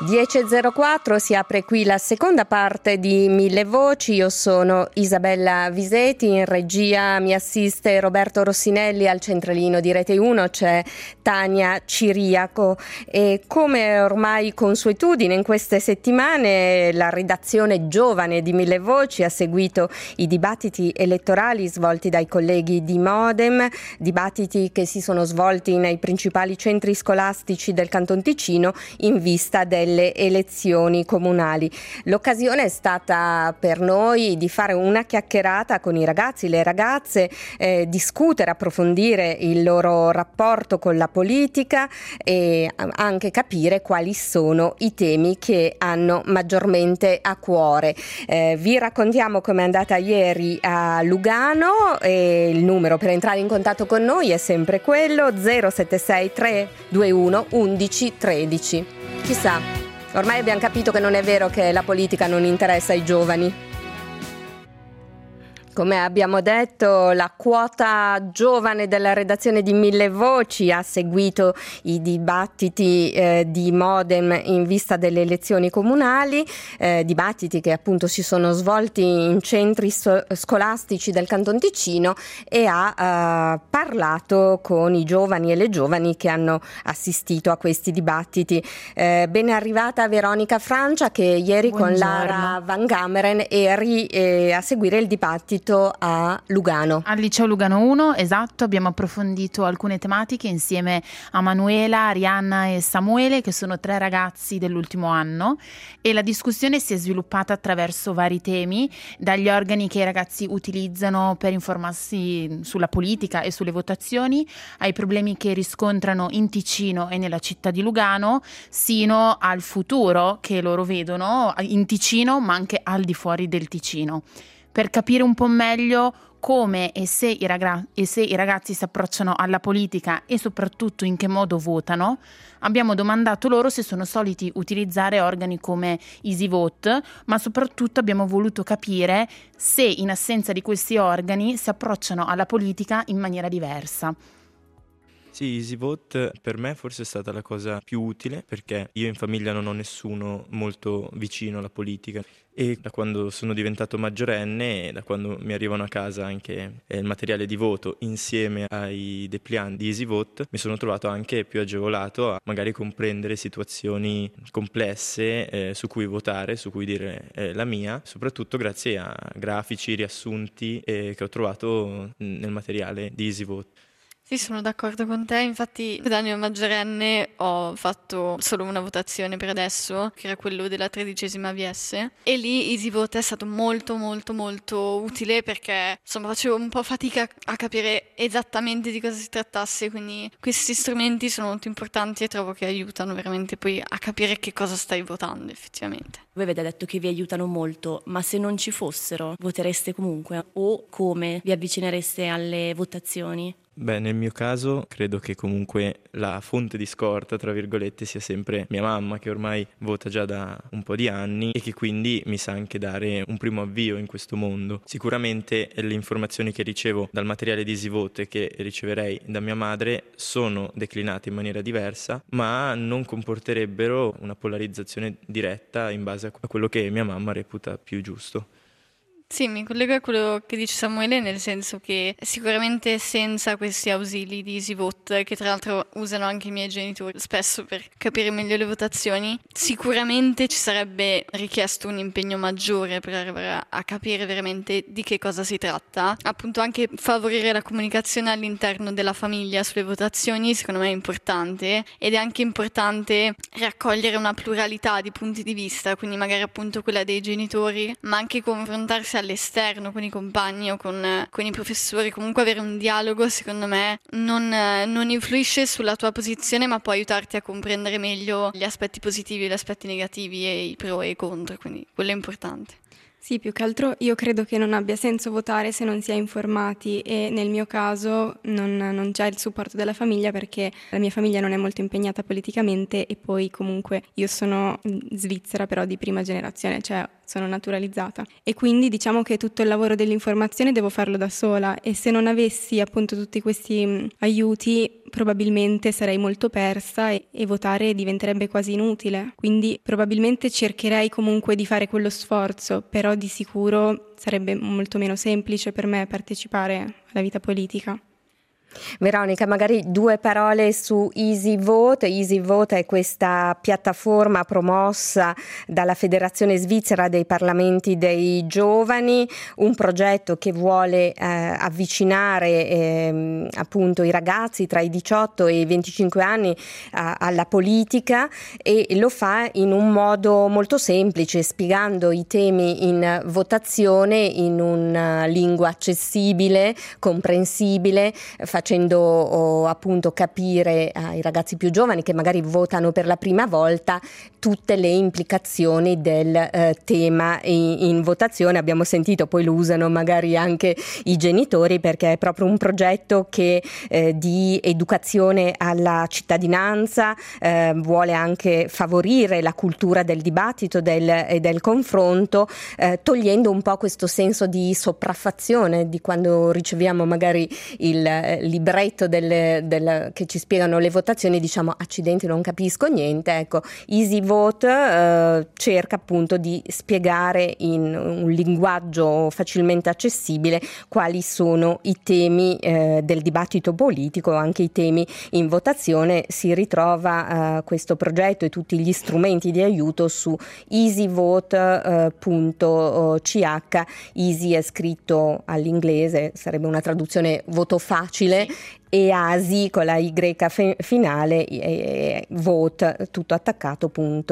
10.04, si apre qui la seconda parte di Mille Voci. Io sono Isabella Viseti, in regia mi assiste Roberto Rossinelli, al centralino di Rete 1 c'è Tania Ciriaco e come ormai consuetudine in queste settimane la redazione giovane di Mille Voci ha seguito i dibattiti elettorali svolti dai colleghi di Modem, dibattiti che si sono svolti nei principali centri scolastici del Canton Ticino in vista delle elezioni comunali. L'occasione è stata per noi di fare una chiacchierata con i ragazzi, le ragazze, discutere, approfondire il loro rapporto con la politica e anche capire quali sono i temi che hanno maggiormente a cuore. Vi raccontiamo com'è andata ieri a Lugano e il numero per entrare in contatto con noi è sempre quello 076 321 11 13. Chissà, ormai abbiamo capito che non è vero che la politica non interessa ai giovani. Come abbiamo detto, la quota giovane della redazione di Mille Voci ha seguito i dibattiti di Modem in vista delle elezioni comunali, dibattiti che appunto si sono svolti in centri scolastici del Canton Ticino e ha parlato con i giovani e le giovani che hanno assistito a questi dibattiti. Ben arrivata Veronica Francia, che ieri Buongiorno. Con Lara Van Gameren eri a seguire il dibattito a Lugano. Al liceo Lugano 1, esatto, abbiamo approfondito alcune tematiche insieme a Manuela, Arianna e Samuele, che sono 3 ragazzi dell'ultimo anno, e la discussione si è sviluppata attraverso vari temi, dagli organi che i ragazzi utilizzano per informarsi sulla politica e sulle votazioni, ai problemi che riscontrano in Ticino e nella città di Lugano, sino al futuro che loro vedono in Ticino, ma anche al di fuori del Ticino. Per capire un po' meglio come e se i ragazzi si approcciano alla politica e soprattutto in che modo votano, abbiamo domandato loro se sono soliti utilizzare organi come EasyVote, ma soprattutto abbiamo voluto capire se in assenza di questi organi si approcciano alla politica in maniera diversa. Sì, EasyVote per me forse è stata la cosa più utile, perché io in famiglia non ho nessuno molto vicino alla politica e da quando sono diventato maggiorenne e da quando mi arrivano a casa anche il materiale di voto insieme ai dépliant di EasyVote, mi sono trovato anche più agevolato a magari comprendere situazioni complesse su cui votare, su cui dire la mia, soprattutto grazie a grafici, riassunti che ho trovato nel materiale di EasyVote. Sì, sono d'accordo con te, infatti da mio maggiorenne ho fatto solo una votazione per adesso, che era quello della 13ª VS, e lì EasyVote è stato molto utile perché insomma facevo un po' fatica a capire esattamente di cosa si trattasse, quindi questi strumenti sono molto importanti e trovo che aiutano veramente poi a capire che cosa stai votando effettivamente. Voi avete detto che vi aiutano molto, ma se non ci fossero, votereste comunque? O come vi avvicinereste alle votazioni? Beh, nel mio caso credo che comunque la fonte di scorta, tra virgolette, sia sempre mia mamma, che ormai vota già da un po' di anni e che quindi mi sa anche dare un primo avvio in questo mondo. Sicuramente le informazioni che ricevo dal materiale di EasyVote e che riceverei da mia madre sono declinate in maniera diversa, ma non comporterebbero una polarizzazione diretta in base a quello che mia mamma reputa più giusto. Sì, mi collego a quello che dice Samuele, nel senso che sicuramente senza questi ausili di EasyVote, che tra l'altro usano anche i miei genitori spesso per capire meglio le votazioni, sicuramente ci sarebbe richiesto un impegno maggiore per arrivare a capire veramente di che cosa si tratta. Appunto anche favorire la comunicazione all'interno della famiglia sulle votazioni secondo me è importante, ed è anche importante raccogliere una pluralità di punti di vista, quindi magari appunto quella dei genitori, ma anche confrontarsi all'esterno con i compagni o con i professori. Comunque avere un dialogo secondo me non influisce sulla tua posizione, ma può aiutarti a comprendere meglio gli aspetti positivi e gli aspetti negativi e i pro e i contro, quindi quello è importante. Sì, più che altro io credo che non abbia senso votare se non si è informati, e nel mio caso non c'è il supporto della famiglia perché la mia famiglia non è molto impegnata politicamente, e poi comunque io sono svizzera però di prima generazione, cioè sono naturalizzata e quindi diciamo che tutto il lavoro dell'informazione devo farlo da sola, e se non avessi appunto tutti questi aiuti probabilmente sarei molto persa e votare diventerebbe quasi inutile. Quindi probabilmente cercherei comunque di fare quello sforzo, però di sicuro sarebbe molto meno semplice per me partecipare alla vita politica. Veronica, magari 2 parole su Easy Vote. Easy Vote è questa piattaforma promossa dalla Federazione Svizzera dei Parlamenti dei Giovani, un progetto che vuole avvicinare appunto i ragazzi tra i 18 e i 25 anni alla politica, e lo fa in un modo molto semplice, spiegando i temi in votazione in una lingua accessibile, comprensibile, facendo appunto capire ai ragazzi più giovani che magari votano per la prima volta tutte le implicazioni del tema in votazione. Abbiamo sentito, poi lo usano magari anche i genitori, perché è proprio un progetto che di educazione alla cittadinanza vuole anche favorire la cultura del dibattito e del confronto, togliendo un po' questo senso di sopraffazione di quando riceviamo magari il libretto che ci spiegano le votazioni, diciamo accidenti, non capisco niente. Ecco, Easy Vote cerca appunto di spiegare in un linguaggio facilmente accessibile quali sono i temi del dibattito politico, anche i temi in votazione. Si ritrova questo progetto e tutti gli strumenti di aiuto su easyvote.ch. Easy è scritto all'inglese, sarebbe una traduzione voto facile, e ASI con la Y finale, vote tutto attaccato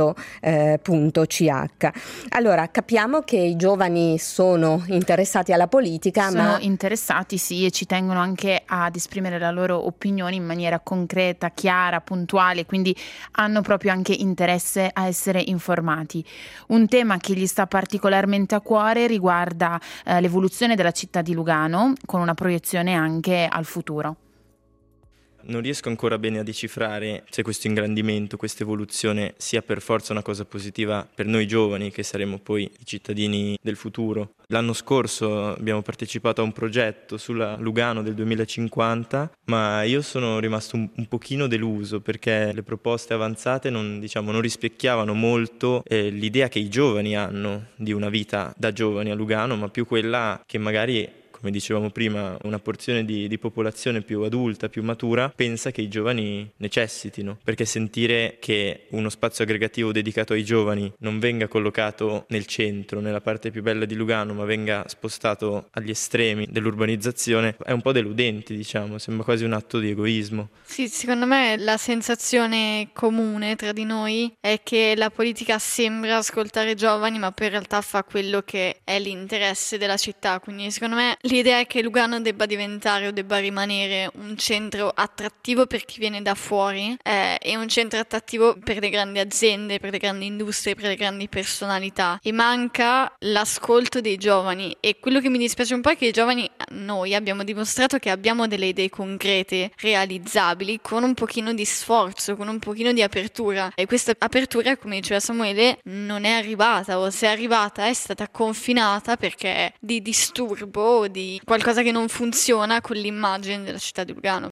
.ch. Allora, capiamo che i giovani sono interessati alla politica, sono interessati, sì, e ci tengono anche ad esprimere la loro opinione in maniera concreta, chiara, puntuale, quindi hanno proprio anche interesse a essere informati. Un tema che gli sta particolarmente a cuore riguarda l'evoluzione della città di Lugano, con una proiezione anche al futuro. Non riesco ancora bene a decifrare se questo ingrandimento, questa evoluzione sia per forza una cosa positiva per noi giovani, che saremo poi i cittadini del futuro. L'anno scorso abbiamo partecipato a un progetto sulla Lugano del 2050, ma io sono rimasto un pochino deluso, perché le proposte avanzate non rispecchiavano molto l'idea che i giovani hanno di una vita da giovani a Lugano, ma più quella che magari, come dicevamo prima, una porzione di popolazione più adulta, più matura, pensa che i giovani necessitino, perché sentire che uno spazio aggregativo dedicato ai giovani non venga collocato nel centro, nella parte più bella di Lugano, ma venga spostato agli estremi dell'urbanizzazione, è un po' deludente, sembra quasi un atto di egoismo. Sì, secondo me la sensazione comune tra di noi è che la politica sembra ascoltare i giovani, ma poi in realtà fa quello che è l'interesse della città, quindi secondo me l'idea è che Lugano debba diventare o debba rimanere un centro attrattivo per chi viene da fuori e un centro attrattivo per le grandi aziende, per le grandi industrie, per le grandi personalità, e manca l'ascolto dei giovani. E quello che mi dispiace un po' è che i giovani, noi abbiamo dimostrato che abbiamo delle idee concrete, realizzabili, con un pochino di sforzo, con un pochino di apertura, e questa apertura, come diceva Samuele, non è arrivata, o se è arrivata è stata confinata perché di disturbo, di qualcosa che non funziona con l'immagine della città di Lugano.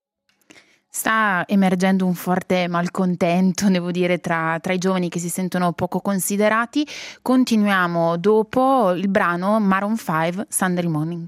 Sta emergendo un forte malcontento, devo dire, tra i giovani che si sentono poco considerati. Continuiamo dopo il brano Maroon 5, Sunday Morning.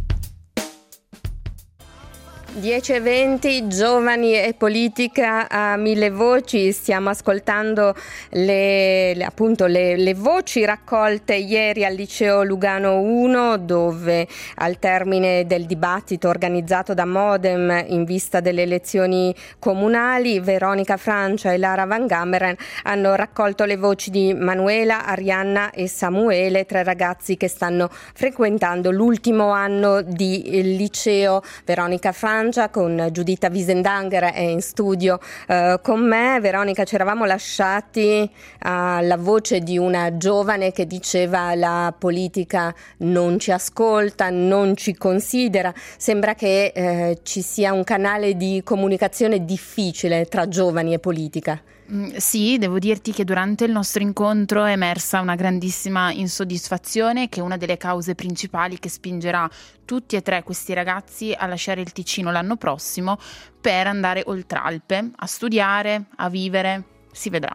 10:20, giovani e politica a 1000 voci. Stiamo ascoltando le voci raccolte ieri al liceo Lugano 1, dove al termine del dibattito organizzato da Modem in vista delle elezioni comunali, Veronica Francia e Lara Van Gammeren hanno raccolto le voci di Manuela, Arianna e Samuele, 3 ragazzi che stanno frequentando l'ultimo anno di liceo. Veronica Francia Francia con Giuditta Wiesendanger, è in studio con me. Veronica, ci eravamo lasciati alla voce di una giovane che diceva: la politica non ci ascolta, non ci considera. Sembra che ci sia un canale di comunicazione difficile tra giovani e politica. Sì, devo dirti che durante il nostro incontro è emersa una grandissima insoddisfazione, che è una delle cause principali che spingerà tutti e tre questi ragazzi a lasciare il Ticino l'anno prossimo per andare oltralpe, a studiare, a vivere, si vedrà.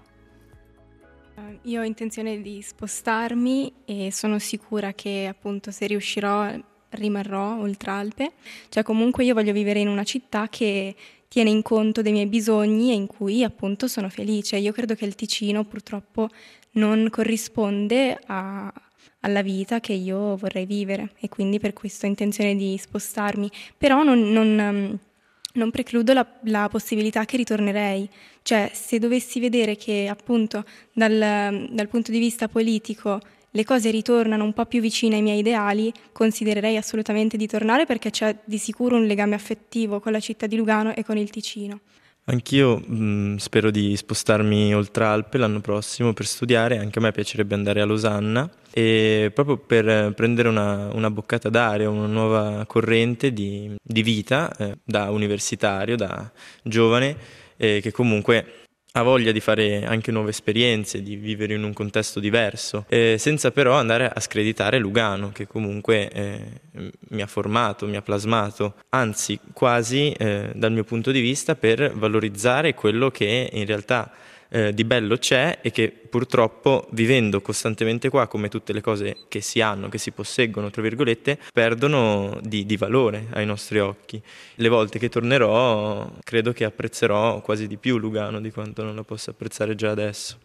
Io ho intenzione di spostarmi e sono sicura che appunto se riuscirò rimarrò oltralpe. Cioè comunque io voglio vivere in una città che tiene in conto dei miei bisogni e in cui appunto sono felice. Io credo che il Ticino purtroppo non corrisponde alla vita che io vorrei vivere e quindi per questo ho intenzione di spostarmi. Però non precludo la possibilità che ritornerei. Cioè se dovessi vedere che appunto dal punto di vista politico le cose ritornano un po' più vicine ai miei ideali, considererei assolutamente di tornare, perché c'è di sicuro un legame affettivo con la città di Lugano e con il Ticino. Anch'io spero di spostarmi oltre Alpe l'anno prossimo per studiare. Anche a me piacerebbe andare a Losanna, e proprio per prendere una boccata d'aria, una nuova corrente di vita da universitario, da giovane, che comunque ha voglia di fare anche nuove esperienze, di vivere in un contesto diverso, senza però andare a screditare Lugano, che comunque mi ha formato, mi ha plasmato, anzi quasi dal mio punto di vista, per valorizzare quello che in realtà di bello c'è e che purtroppo, vivendo costantemente qua, come tutte le cose che si hanno, che si posseggono, tra virgolette, perdono di valore ai nostri occhi. Le volte che tornerò credo che apprezzerò quasi di più Lugano di quanto non la possa apprezzare già adesso.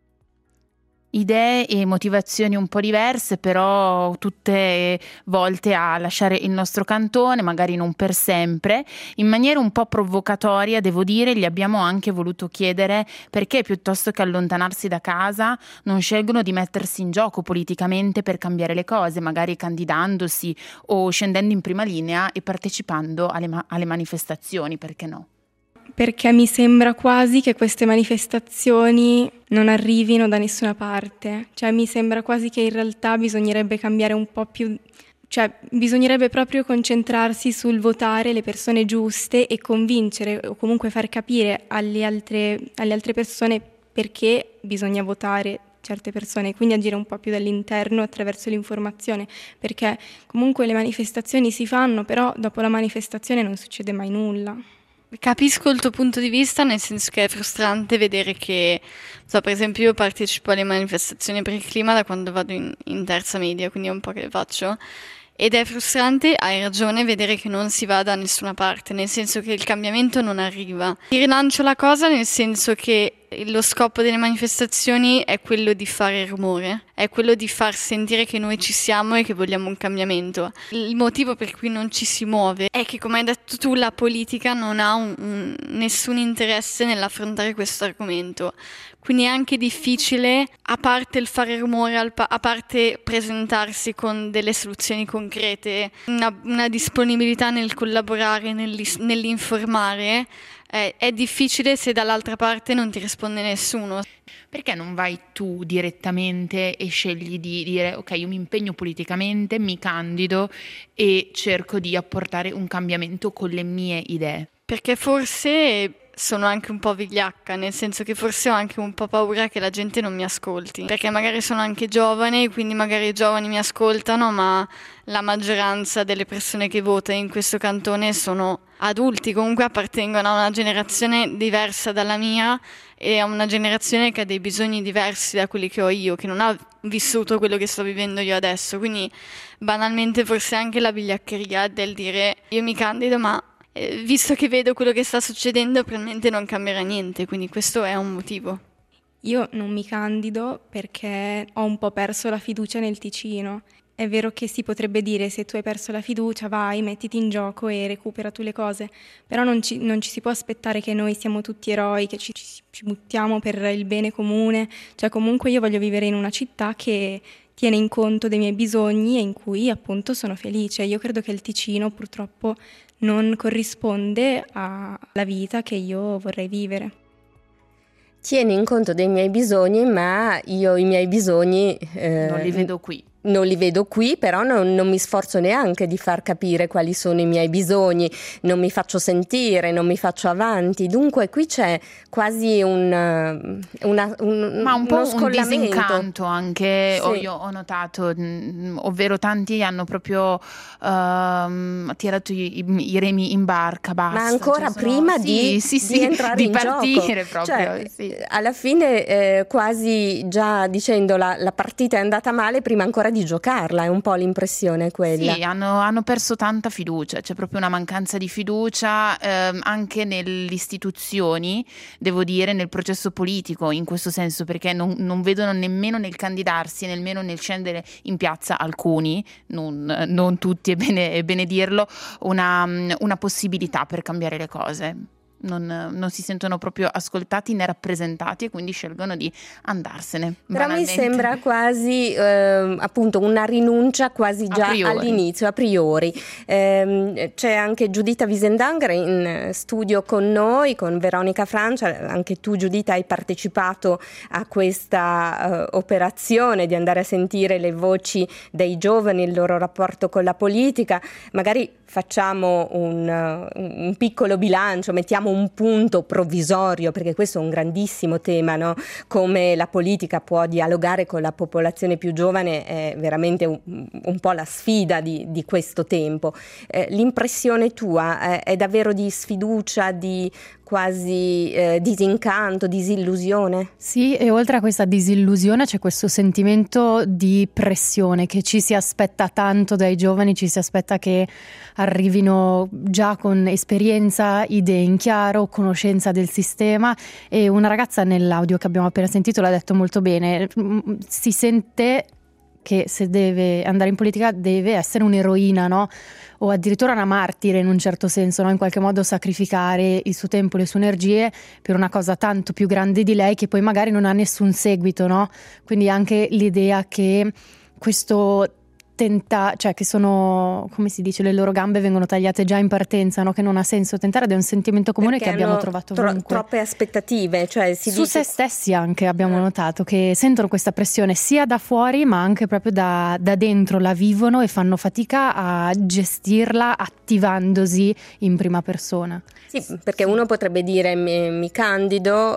Idee e motivazioni un po' diverse, però tutte volte a lasciare il nostro cantone, magari non per sempre. In maniera un po' provocatoria, devo dire, gli abbiamo anche voluto chiedere perché, piuttosto che allontanarsi da casa, non scelgono di mettersi in gioco politicamente per cambiare le cose, magari candidandosi o scendendo in prima linea e partecipando alle manifestazioni, perché no? Perché mi sembra quasi che queste manifestazioni non arrivino da nessuna parte. Cioè mi sembra quasi che in realtà bisognerebbe cambiare un po' più, cioè bisognerebbe proprio concentrarsi sul votare le persone giuste e convincere o comunque far capire alle altre persone perché bisogna votare certe persone, quindi agire un po' più dall'interno attraverso l'informazione, perché comunque le manifestazioni si fanno, però dopo la manifestazione non succede mai nulla. Capisco il tuo punto di vista, nel senso che è frustrante vedere che, per esempio, io partecipo alle manifestazioni per il clima da quando vado in terza media, quindi è un po' che le faccio, ed è frustrante, hai ragione, vedere che non si va da nessuna parte, nel senso che il cambiamento non arriva. Ti rilancio la cosa nel senso che lo scopo delle manifestazioni è quello di fare rumore, è quello di far sentire che noi ci siamo e che vogliamo un cambiamento. Il motivo per cui non ci si muove è che, come hai detto tu, la politica non ha nessun interesse nell'affrontare questo argomento. Quindi è anche difficile, a parte il fare rumore, a parte presentarsi con delle soluzioni concrete, una disponibilità nel collaborare, nell'informare, è difficile se dall'altra parte non ti risponde nessuno. Perché non vai tu direttamente e scegli di dire ok, io mi impegno politicamente, mi candido e cerco di apportare un cambiamento con le mie idee? Perché forse sono anche un po' vigliacca, nel senso che forse ho anche un po' paura che la gente non mi ascolti, perché magari sono anche giovane, quindi magari i giovani mi ascoltano, ma la maggioranza delle persone che vota in questo cantone sono adulti, comunque appartengono a una generazione diversa dalla mia e a una generazione che ha dei bisogni diversi da quelli che ho io, che non ha vissuto quello che sto vivendo io adesso, quindi banalmente forse anche la vigliaccheria del dire io mi candido, ma visto che vedo quello che sta succedendo probabilmente non cambierà niente, quindi questo è un motivo. Io non mi candido perché ho un po' perso la fiducia nel Ticino. È vero che si potrebbe dire se tu hai perso la fiducia vai, mettiti in gioco e recupera tu le cose, però non ci si può aspettare che noi siamo tutti eroi, che ci buttiamo per il bene comune, cioè comunque io voglio vivere in una città che tiene in conto dei miei bisogni e in cui appunto sono felice. Io credo che il Ticino purtroppo non corrisponde alla vita che io vorrei vivere. Tieni in conto dei miei bisogni, ma io i miei bisogni non li vedo qui. Non li vedo qui, però non mi sforzo neanche di far capire quali sono i miei bisogni, non mi faccio sentire, non mi faccio avanti. Dunque qui c'è quasi ma un po' un disincanto anche, sì. Io ho notato, ovvero tanti hanno proprio tirato i remi in barca, basta. Ma ancora prima di entrare di in partire gioco. proprio. Cioè, alla fine quasi già dicendo la partita è andata male prima ancora di giocarla, è un po' l'impressione quella. Sì, hanno perso tanta fiducia, c'è proprio una mancanza di fiducia anche nelle istituzioni, devo dire, nel processo politico, in questo senso, perché non vedono nemmeno nel candidarsi, nemmeno nel scendere in piazza alcuni, non tutti, è bene dirlo, una possibilità per cambiare le cose. Non si sentono proprio ascoltati né rappresentati e quindi scelgono di andarsene. Però banalmente. mi sembra quasi appunto una rinuncia quasi già all'inizio, a priori. C'è anche Giuditta Wiesendanger in studio con noi, con Veronica Francia. Anche tu, Giuditta, hai partecipato a questa operazione di andare a sentire le voci dei giovani, il loro rapporto con la politica. Magari facciamo un piccolo bilancio, mettiamo un punto provvisorio, perché questo è un grandissimo tema, no? Come la politica può dialogare con la popolazione più giovane è veramente un po' la sfida di questo tempo. L'impressione tua è davvero di sfiducia, di quasi disincanto, disillusione? Sì, e oltre a questa disillusione c'è questo sentimento di pressione che ci si aspetta tanto dai giovani, ci si aspetta che arrivino già con esperienza, idee in chiaro, conoscenza del sistema, e una ragazza nell'audio che abbiamo appena sentito l'ha detto molto bene, si sente che se deve andare in politica deve essere un'eroina, no? O addirittura una martire in un certo senso, no? In qualche modo sacrificare il suo tempo, le sue energie per una cosa tanto più grande di lei che poi magari non ha nessun seguito, no? Quindi anche l'idea che questo cioè che sono, come si dice, le loro gambe vengono tagliate già in partenza, no? Che non ha senso tentare, ed è un sentimento comune perché che abbiamo trovato ovunque. Troppe aspettative, cioè su se stessi anche abbiamo notato che sentono questa pressione sia da fuori ma anche proprio da dentro, la vivono e fanno fatica a gestirla attivandosi in prima persona. Sì, perché uno potrebbe dire mi candido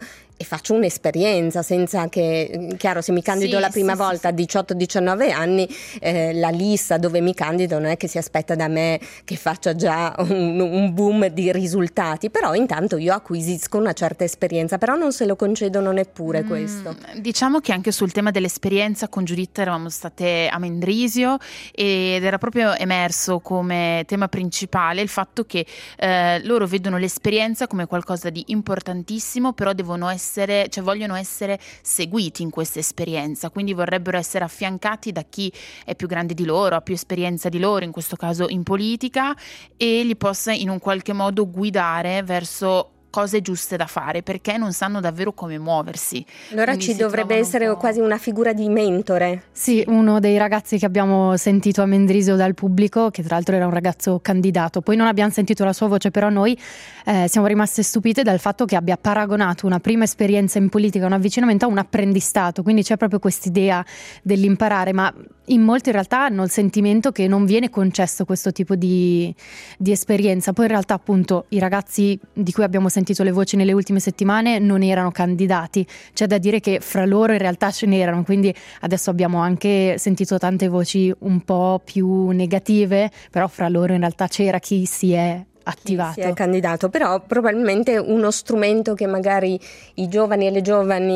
e faccio un'esperienza senza che, chiaro, se mi candido la prima volta a 18-19 anni, la lista dove mi candido non è che si aspetta da me che faccia già un boom di risultati, però intanto io acquisisco una certa esperienza, però non se lo concedono neppure questo. Diciamo che anche sul tema dell'esperienza con Giuditta eravamo state a Mendrisio ed era proprio emerso come tema principale il fatto che loro vedono l'esperienza come qualcosa di importantissimo, però vogliono essere seguiti in questa esperienza, quindi vorrebbero essere affiancati da chi è più grande di loro, ha più esperienza di loro, in questo caso in politica, e li possa in un qualche modo guidare verso cose giuste da fare, perché non sanno davvero come muoversi. Allora Quindi ci dovrebbe essere quasi una figura di mentore. Sì, uno dei ragazzi che abbiamo sentito a Mendrisio dal pubblico, che tra l'altro era un ragazzo candidato, poi non abbiamo sentito la sua voce, però noi siamo rimaste stupite dal fatto che abbia paragonato una prima esperienza in politica, un avvicinamento a un apprendistato, quindi c'è proprio quest'idea dell'imparare, ma in molti in realtà hanno il sentimento che non viene concesso questo tipo di esperienza. Poi in realtà appunto i ragazzi di cui abbiamo sentito le voci nelle ultime settimane non erano candidati, c'è da dire che fra loro in realtà ce n'erano, quindi adesso abbiamo anche sentito tante voci un po' più negative, però fra loro in realtà c'era chi si è attivato. Si è candidato, però probabilmente uno strumento che magari i giovani e le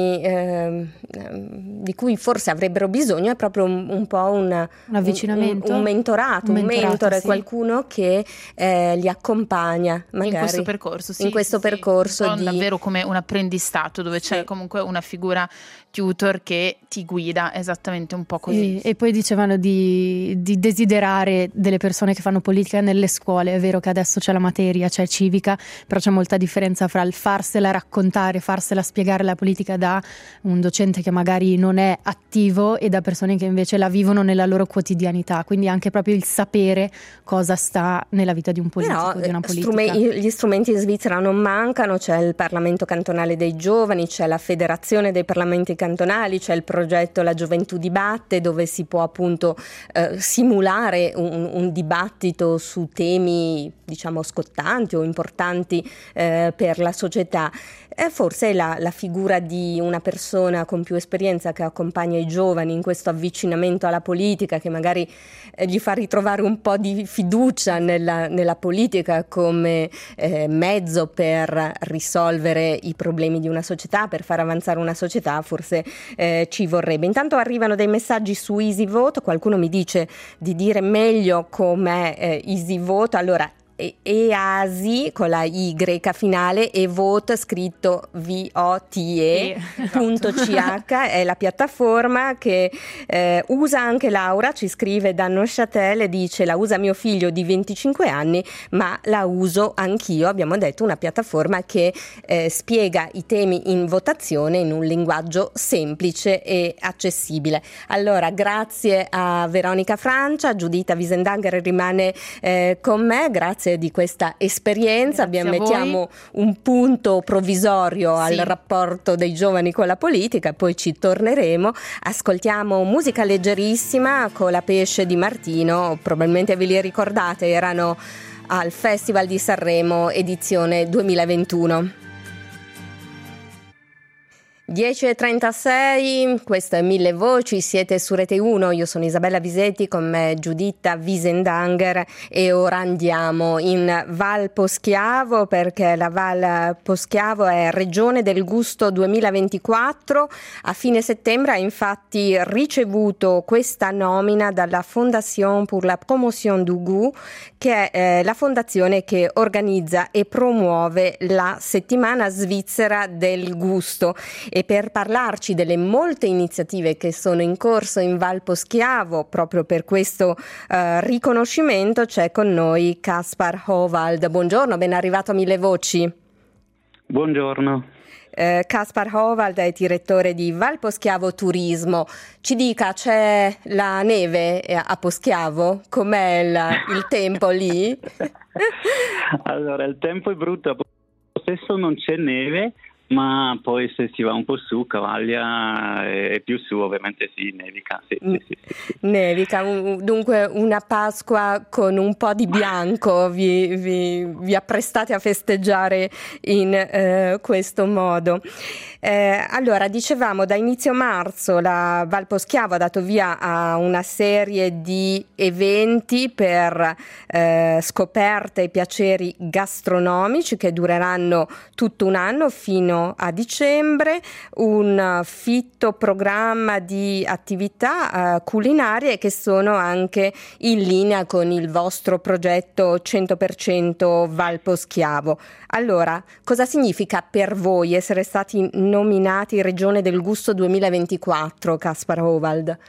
giovani di cui forse avrebbero bisogno è proprio un po' un avvicinamento, un mentorato, un mentore, sì. Qualcuno che li accompagna magari in questo percorso, sì, in questo percorso davvero come un apprendistato dove c'è comunque una figura tutor che ti guida, esattamente un po' così. E poi dicevano di desiderare delle persone che fanno politica nelle scuole. È vero che adesso c'è la la materia, cioè civica, però c'è molta differenza fra il farsela raccontare, farsela spiegare la politica da un docente che magari non è attivo e da persone che invece la vivono nella loro quotidianità, quindi anche proprio il sapere cosa sta nella vita di un politico, però, di una politica. Gli strumenti in Svizzera non mancano, c'è il Parlamento cantonale dei giovani, c'è la Federazione dei Parlamenti cantonali, c'è il progetto La Gioventù Dibatte, dove si può appunto simulare un dibattito su temi, diciamo, scottanti o importanti per la società. Forse la figura di una persona con più esperienza che accompagna i giovani in questo avvicinamento alla politica, che magari gli fa ritrovare un po' di fiducia nella politica come mezzo per risolvere i problemi di una società, per far avanzare una società, forse ci vorrebbe. Intanto arrivano dei messaggi su EasyVote, qualcuno mi dice di dire meglio com'è EasyVote. Allora, EASI con la Y finale e vote scritto VOTE.ch è la piattaforma che usa anche Laura, ci scrive da Neuchâtel e dice: la usa mio figlio di 25 anni ma la uso anch'io. Abbiamo detto una piattaforma che spiega i temi in votazione in un linguaggio semplice e accessibile. Allora, grazie a Veronica Francia, Giuditta Wiesendanger rimane con me, grazie di questa esperienza. Mettiamo un punto provvisorio al rapporto dei giovani con la politica e poi ci torneremo. Ascoltiamo musica leggerissima con La Pesce di Martino, probabilmente ve li ricordate, erano al Festival di Sanremo edizione 2021. 10:36, questo è Mille Voci, siete su Rete 1, io sono Isabella Visetti, con me Giuditta Wiesendanger e ora andiamo in Val Poschiavo perché la Val Poschiavo è Regione del Gusto 2024. A fine settembre ha infatti ricevuto questa nomina dalla Fondation pour la Promotion du Goût, che è la fondazione che organizza e promuove la settimana svizzera del gusto. E per parlarci delle molte iniziative che sono in corso in Val Poschiavo proprio per questo riconoscimento c'è con noi Kaspar Hovald. Buongiorno, ben arrivato a Mille Voci. Buongiorno. Kaspar Hovald è direttore di Val Poschiavo Turismo. Ci dica, c'è la neve a Poschiavo? Com'è il tempo lì? Allora, il tempo è brutto, spesso non c'è neve, ma poi se si va un po' su, Cavaglia e più su ovviamente si nevica. Sì. Nevica, dunque una Pasqua con un po' di bianco, vi apprestate a festeggiare in questo modo. Allora, dicevamo, da inizio marzo la Val Poschiavo ha dato via a una serie di eventi per scoperte e piaceri gastronomici che dureranno tutto un anno fino a dicembre, un fitto programma di attività culinarie che sono anche in linea con il vostro progetto 100% Val Poschiavo. Allora, cosa significa per voi essere stati nominati Regione del Gusto 2024, Kaspar Hovald?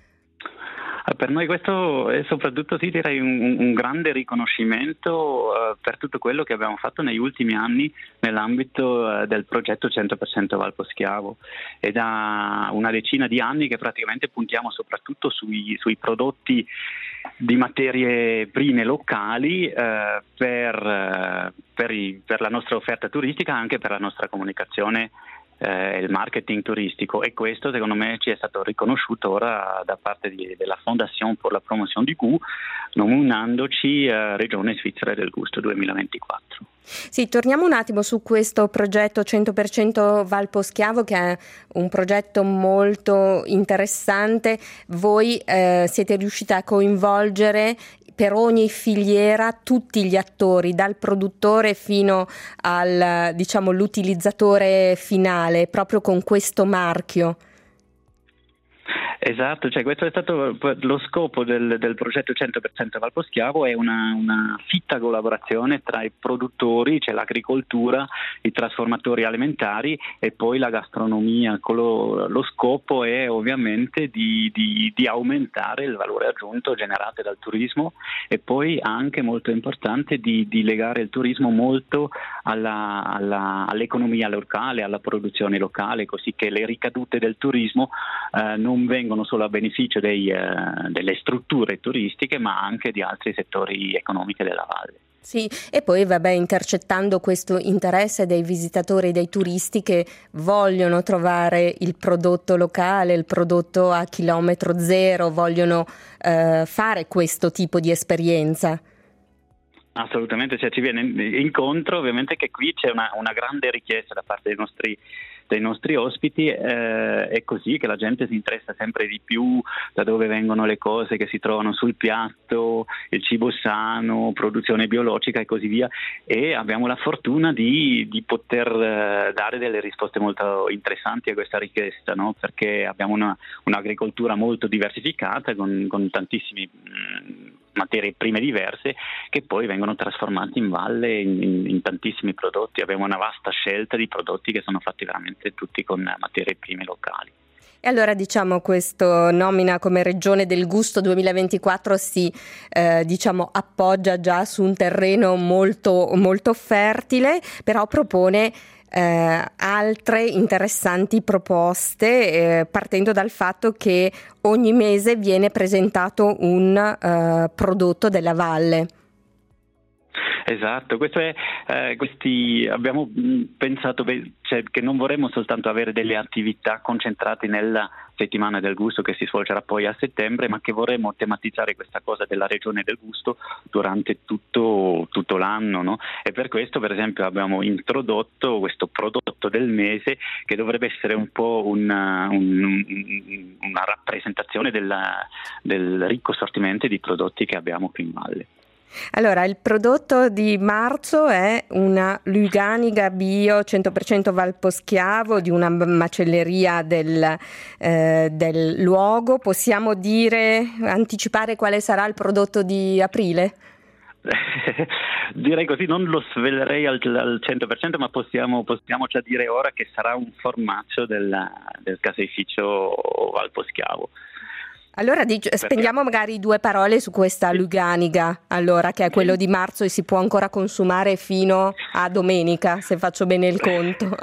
Per noi questo è soprattutto, sì, direi un grande riconoscimento per tutto quello che abbiamo fatto negli ultimi anni nell'ambito del progetto 100% Val Poschiavo. È da una decina di anni che praticamente puntiamo soprattutto sui prodotti di materie prime locali per la nostra offerta turistica, anche per la nostra comunicazione il marketing turistico, e questo secondo me ci è stato riconosciuto ora da parte della Fondation pour la Promotion du Goût, nominandoci Regione Svizzera del Gusto 2024. Sì, torniamo un attimo su questo progetto 100% Val Poschiavo, che è un progetto molto interessante. Voi siete riusciti a coinvolgere per ogni filiera tutti gli attori, dal produttore fino al, diciamo, l'utilizzatore finale, proprio con questo marchio. Esatto, cioè questo è stato lo scopo del progetto 100% Valposchiavo, è una fitta collaborazione tra i produttori, cioè l'agricoltura, i trasformatori alimentari e poi la gastronomia. Lo scopo è ovviamente di aumentare il valore aggiunto generato dal turismo e poi anche molto importante di legare il turismo molto all'economia locale, alla produzione locale, così che le ricadute del turismo non vengono solo a beneficio delle strutture turistiche, ma anche di altri settori economici della valle. Sì, e poi intercettando questo interesse dei visitatori, dei turisti che vogliono trovare il prodotto locale, il prodotto a chilometro zero, vogliono fare questo tipo di esperienza. Assolutamente, cioè ci viene incontro ovviamente che qui c'è una grande richiesta da parte dei nostri ospiti, è così che la gente si interessa sempre di più da dove vengono le cose che si trovano sul piatto, il cibo sano, produzione biologica e così via, e abbiamo la fortuna di poter dare delle risposte molto interessanti a questa richiesta, no? Perché abbiamo un'agricoltura molto diversificata con tantissimi materie prime diverse che poi vengono trasformate in valle in tantissimi prodotti. Abbiamo una vasta scelta di prodotti che sono fatti veramente tutti con materie prime locali. E allora questo nomina come Regione del Gusto 2024 si appoggia già su un terreno molto, molto fertile, però propone altre interessanti proposte, partendo dal fatto che ogni mese viene presentato un prodotto della valle. Esatto, abbiamo pensato che non vorremmo soltanto avere delle attività concentrate nella settimana del gusto che si svolgerà poi a settembre, ma che vorremmo tematizzare questa cosa della regione del gusto durante tutto l'anno, no? E per questo, per esempio, abbiamo introdotto questo prodotto del mese che dovrebbe essere un po' una rappresentazione del ricco sortimento di prodotti che abbiamo qui in valle. Allora, il prodotto di marzo è una Luganica bio 100% Valposchiavo di una macelleria del luogo. Possiamo anticipare quale sarà il prodotto di aprile? Direi così, non lo svelerei al 100%, ma possiamo già dire ora che sarà un formaggio del caseificio Valposchiavo. Allora spendiamo magari 2 parole su questa Luganica, allora, che è quello di marzo e si può ancora consumare fino a domenica, se faccio bene il conto.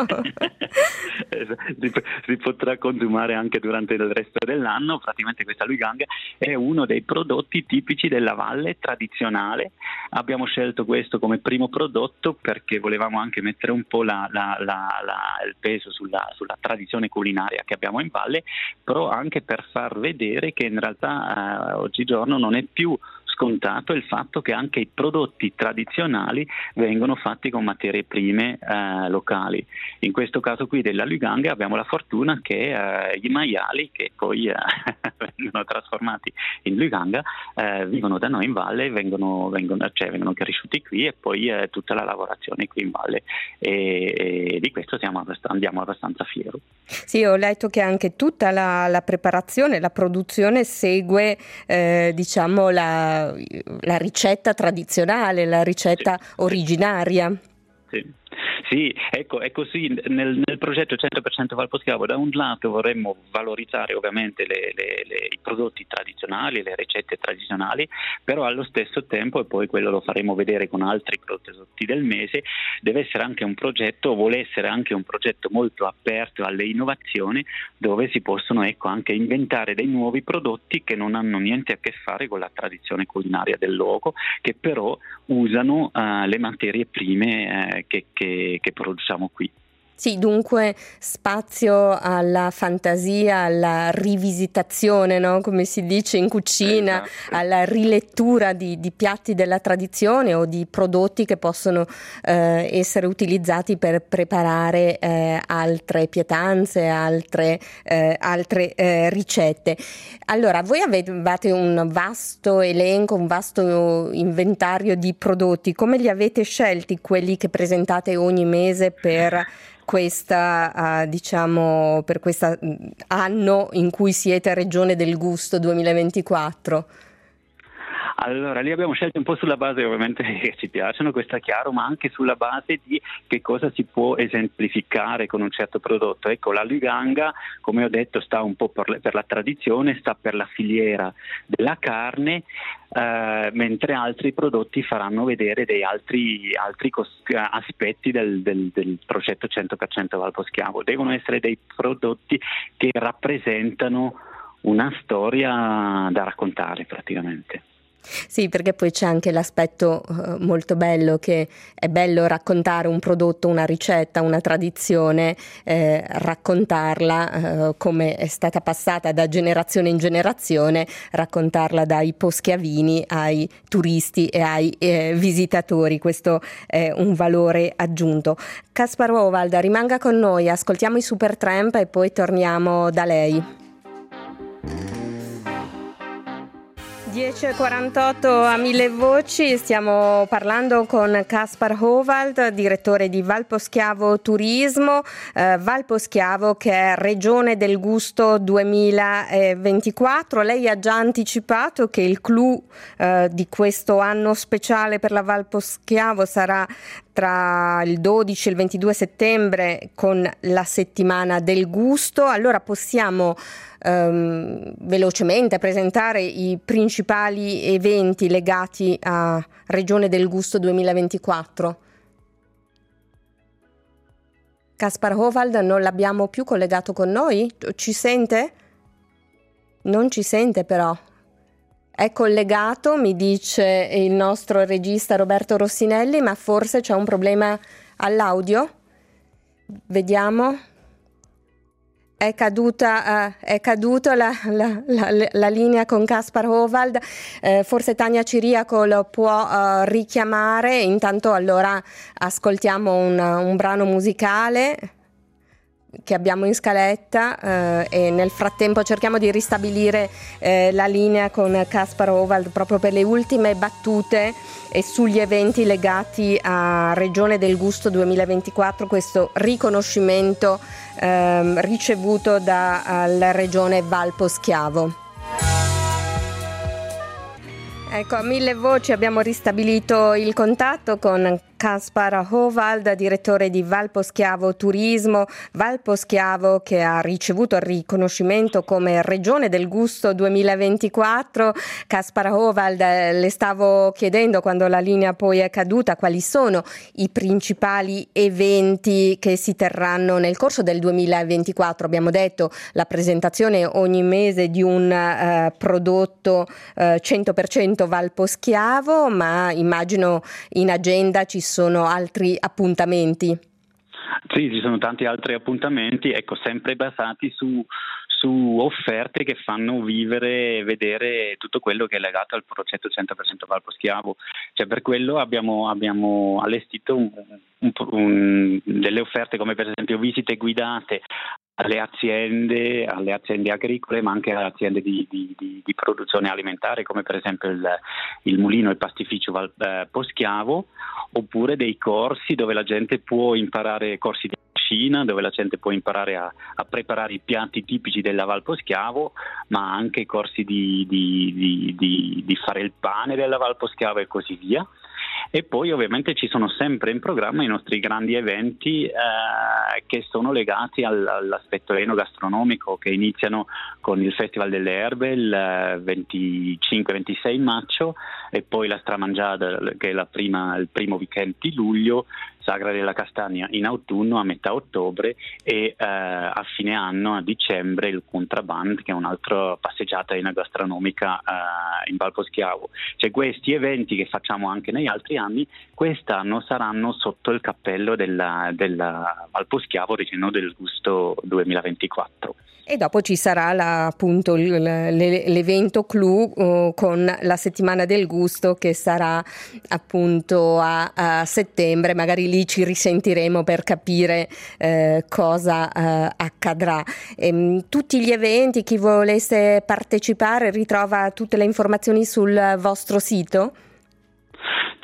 Si potrà consumare anche durante il resto dell'anno. Praticamente questa Luganica è uno dei prodotti tipici della valle tradizionale. Abbiamo scelto questo come primo prodotto perché volevamo anche mettere un po' il peso sulla tradizione culinaria che abbiamo in valle, però anche per far vedere che in realtà oggigiorno non è più scontato il fatto che anche i prodotti tradizionali vengono fatti con materie prime locali. In questo caso qui della Luganica abbiamo la fortuna che i maiali, che poi vengono trasformati in Luganica, vivono da noi in valle, vengono cresciuti qui e poi tutta la lavorazione qui in valle, e di questo andiamo abbastanza fieri. Sì, ho letto che anche tutta la preparazione, la produzione segue la ricetta tradizionale, la ricetta originaria. Sì, ecco, è così. Nel progetto 100% Valposchiavo, da un lato vorremmo valorizzare ovviamente i prodotti tradizionali, le ricette tradizionali, però allo stesso tempo, e poi quello lo faremo vedere con altri prodotti del mese, vuole essere anche un progetto molto aperto alle innovazioni, dove si possono anche inventare dei nuovi prodotti che non hanno niente a che fare con la tradizione culinaria del luogo, che però usano le materie prime che produciamo qui. Sì, dunque spazio alla fantasia, alla rivisitazione, no? Come si dice in cucina, esatto, alla rilettura di piatti della tradizione o di prodotti che possono essere utilizzati per preparare altre pietanze, altre ricette. Allora, voi avete un vasto elenco, un vasto inventario di prodotti. Come li avete scelti quelli che presentate ogni mese per questa, diciamo, per questo anno in cui siete Regione del Gusto 2024? Allora, lì abbiamo scelto un po' sulla base ovviamente che ci piacciono, questo è chiaro, ma anche sulla base di che cosa si può esemplificare con un certo prodotto. Ecco, la Luganga, come ho detto, sta un po' per la tradizione, sta per la filiera della carne, mentre altri prodotti faranno vedere dei altri aspetti del progetto 100% Valposchiavo. Devono essere dei prodotti che rappresentano una storia da raccontare praticamente. Sì, perché poi c'è anche l'aspetto molto bello, che è bello raccontare un prodotto, una ricetta, una tradizione, raccontarla come è stata passata da generazione in generazione, raccontarla dai poschiavini ai turisti e ai visitatori. Questo è un valore aggiunto. Kaspar Hovald, rimanga con noi, ascoltiamo i Supertramp e poi torniamo da lei. 10:48 a Mille Voci, stiamo parlando con Kaspar Hovald, direttore di Valposchiavo Turismo, Valposchiavo che è Regione del Gusto 2024. Lei ha già anticipato che il clou di questo anno speciale per la Valposchiavo sarà tra il 12 e il 22 settembre con la settimana del gusto. Allora possiamo velocemente presentare i principali eventi legati a Regione del Gusto 2024. Kaspar Hovald non l'abbiamo più collegato con noi? Ci sente? Non ci sente però. È collegato, mi dice il nostro regista Roberto Rossinelli, ma forse c'è un problema all'audio? Vediamo. È caduta la linea con Kaspar Hovald, forse Tania Ciriaco lo può richiamare. Intanto allora ascoltiamo un brano musicale che abbiamo in scaletta e nel frattempo cerchiamo di ristabilire la linea con Kaspar Hovald proprio per le ultime battute e sugli eventi legati a Regione del Gusto 2024, questo riconoscimento ricevuto dalla Regione Valposchiavo. Ecco, a Mille Voci abbiamo ristabilito il contatto con Kaspar Hovald, direttore di Valposchiavo Turismo, Valposchiavo che ha ricevuto il riconoscimento come Regione del Gusto 2024. Kaspar Hovald, le stavo chiedendo quando la linea poi è caduta quali sono i principali eventi che si terranno nel corso del 2024. Abbiamo detto la presentazione ogni mese di un prodotto 100% Valposchiavo, ma immagino in agenda ci sono altri appuntamenti. Sì, ci sono tanti altri appuntamenti, ecco, sempre basati su offerte che fanno vivere e vedere tutto quello che è legato al progetto 100% Valposchiavo. Cioè, per quello abbiamo allestito delle offerte come per esempio visite guidate alle aziende agricole, ma anche alle aziende di produzione alimentare, come per esempio il mulino e il pastificio Valposchiavo, oppure dei corsi dove la gente può imparare, corsi di cucina, dove la gente può imparare a preparare i piatti tipici della Valposchiavo, ma anche corsi di fare il pane della Valposchiavo e così via. E poi ovviamente ci sono sempre in programma i nostri grandi eventi che sono legati all'aspetto enogastronomico, che iniziano con il Festival delle Erbe il 25-26 maggio e poi la Stramangiada che è il primo weekend di luglio, Sagra della Castagna in autunno a metà ottobre e a fine anno, a dicembre, il Contraband, che è un'altra passeggiata enogastronomica in Valposchiavo. Cioè, questi eventi che facciamo anche negli altri anni, quest'anno saranno sotto il cappello della Valposchiavo Regione del Gusto 2024. E dopo ci sarà appunto l'evento clou con la settimana del gusto che sarà appunto a settembre, magari lì ci risentiremo per capire cosa accadrà. Tutti gli eventi, chi volesse partecipare ritrova tutte le informazioni sul vostro sito?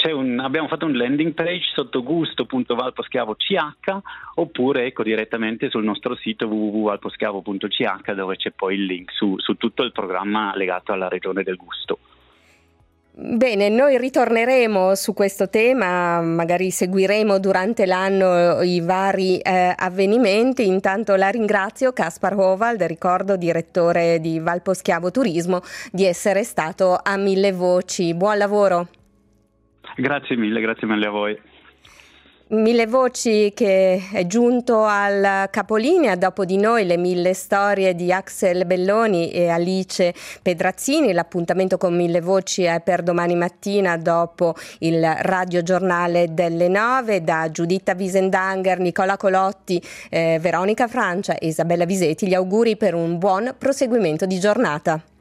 abbiamo fatto un landing page sotto gusto.valposchiavo.ch oppure direttamente sul nostro sito www.valposchiavo.ch dove c'è poi il link su tutto il programma legato alla regione del gusto. Bene, noi ritorneremo su questo tema, magari seguiremo durante l'anno i vari avvenimenti. Intanto la ringrazio, Kaspar Hovald, ricordo direttore di Valposchiavo Turismo, di essere stato a Mille Voci. Buon lavoro. Grazie mille a voi. Mille Voci che è giunto al capolinea, dopo di noi le 1000 storie di Axel Belloni e Alice Pedrazzini. L'appuntamento con Mille Voci è per domani mattina dopo il radiogiornale delle 9. Da Giuditta Wiesendanger, Nicola Colotti, Veronica Francia e Isabella Viseti gli auguri per un buon proseguimento di giornata.